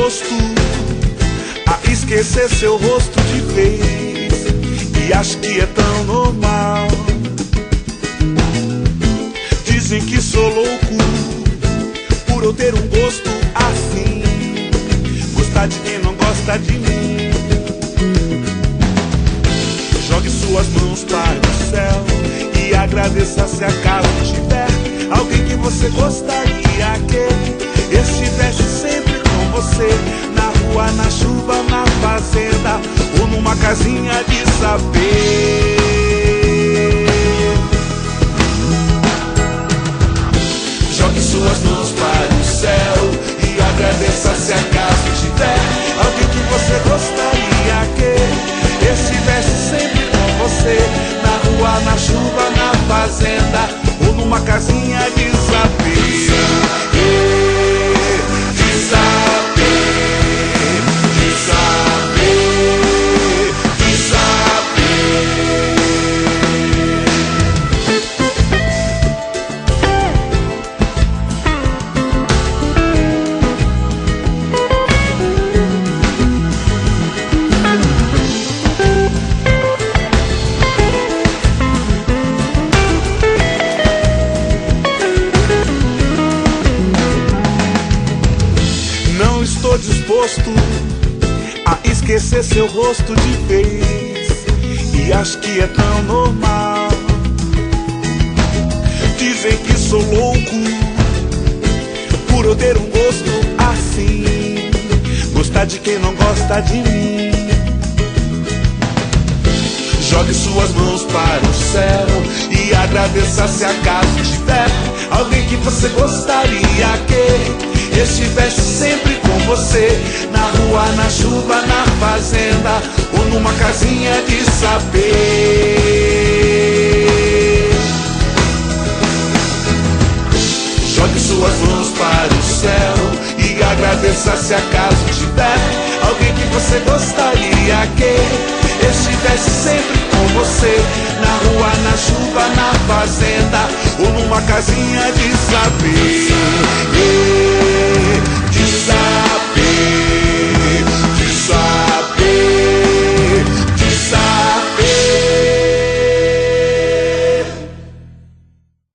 disposto a esquecer seu rosto de vez, e acho que é tão normal. Dizem que sou louco por eu ter um gosto assim, gostar de quem não gosta de mim. Jogue suas mãos para o céu e agradeça se acaso tiver alguém que você gostaria que estivesse sempre com você, na rua, na chuva, na fazenda ou numa casinha de saber. Jogue suas mãos para o céu e agradeça se acaso tiver alguém que você gostaria que estivesse sempre com você, na rua, na chuva, na fazenda ou numa casinha de saber. De saber, de saber, de saber. Não estou disposto a esquecer seu rosto de vez, e acho que é tão normal. Dizem que sou louco por eu ter um gosto assim, gostar de quem não gosta de mim. Jogue suas mãos para o céu e agradeça se acaso tiver alguém que você gostaria que estivesse sempre com você, na rua, na chuva, na fazenda ou numa casinha de saber. Jogue suas mãos para o céu e agradeça se acaso tiver alguém que você gostaria que estivesse sempre com você, na rua, na chuva, na fazenda ou numa casinha de saber.